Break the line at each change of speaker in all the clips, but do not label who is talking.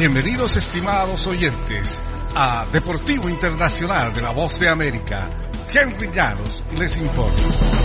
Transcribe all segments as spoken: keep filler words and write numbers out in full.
Bienvenidos, estimados oyentes, a Deportivo Internacional de la Voz de América. Henry Llanos les informa.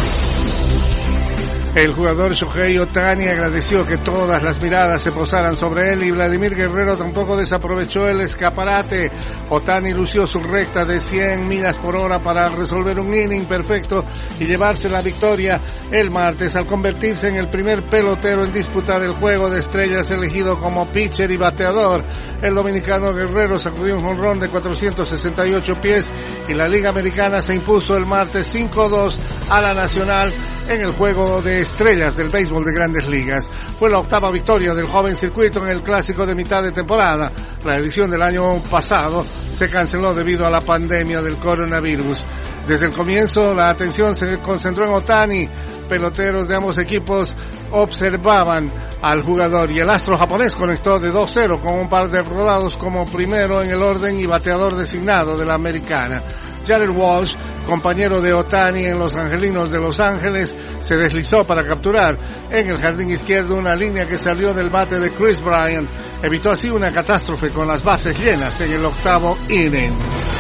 El jugador Shohei Ohtani agradeció que todas las miradas se posaran sobre él y Vladimir Guerrero tampoco desaprovechó el escaparate. Ohtani lució su recta de cien millas por hora para resolver un inning perfecto y llevarse la victoria el martes al convertirse en el primer pelotero en disputar el juego de estrellas elegido como pitcher y bateador. El dominicano Guerrero sacudió un jonrón de cuatrocientos sesenta y ocho pies y la Liga Americana se impuso el martes cinco dos a la Nacional en el juego de estrellas del béisbol de Grandes Ligas. Fue la octava victoria del joven circuito en el clásico de mitad de temporada. La edición del año pasado se canceló debido a la pandemia del coronavirus. Desde el comienzo, la atención se concentró en Ohtani. Peloteros de ambos equipos observaban al jugador y el astro japonés conectó de dos cero con un par de rodados como primero en el orden y bateador designado de la americana. Jared Walsh, compañero de Ohtani en los Angelinos de Los Ángeles, se deslizó para capturar en el jardín izquierdo una línea que salió del bate de Chris Bryant. Evitó así una catástrofe con las bases llenas en el octavo inning.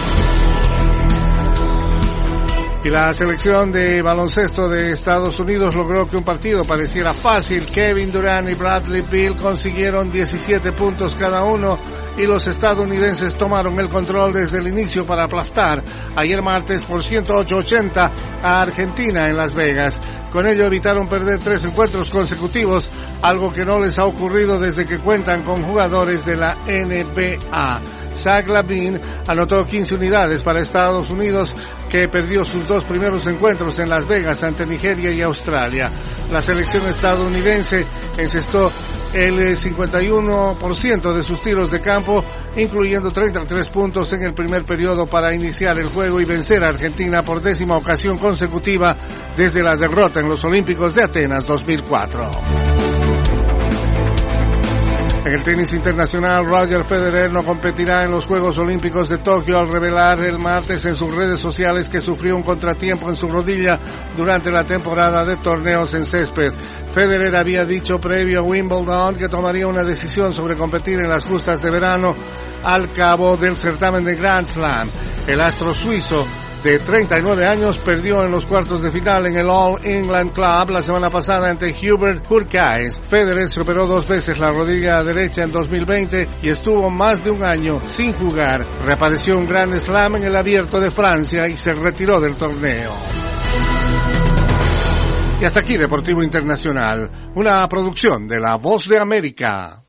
Y la selección de baloncesto de Estados Unidos logró que un partido pareciera fácil. Kevin Durant y Bradley Beal consiguieron diecisiete puntos cada uno y los estadounidenses tomaron el control desde el inicio para aplastar ayer martes por ciento ocho a ochenta a Argentina en Las Vegas. Con ello evitaron perder tres encuentros consecutivos, algo que no les ha ocurrido desde que cuentan con jugadores de la N B A. Zach LaVine anotó quince unidades para Estados Unidos, que perdió sus dos primeros encuentros en Las Vegas ante Nigeria y Australia. La selección estadounidense encestó el cincuenta y uno por ciento de sus tiros de campo, incluyendo treinta y tres puntos en el primer periodo para iniciar el juego y vencer a Argentina por décima ocasión consecutiva desde la derrota en los Olímpicos de Atenas dos mil cuatro. En el tenis internacional, Roger Federer no competirá en los Juegos Olímpicos de Tokio al revelar el martes en sus redes sociales que sufrió un contratiempo en su rodilla durante la temporada de torneos en césped. Federer había dicho previo a Wimbledon que tomaría una decisión sobre competir en las justas de verano al cabo del certamen de Grand Slam. El astro suizo de treinta y nueve años perdió en los cuartos de final en el All England Club la semana pasada ante Hubert Hurkacz. Federer se operó dos veces la rodilla derecha en dos mil veinte y estuvo más de un año sin jugar. Reapareció un Grand Slam en el Abierto de Francia y se retiró del torneo. Y hasta aquí Deportivo Internacional, una producción de La Voz de América.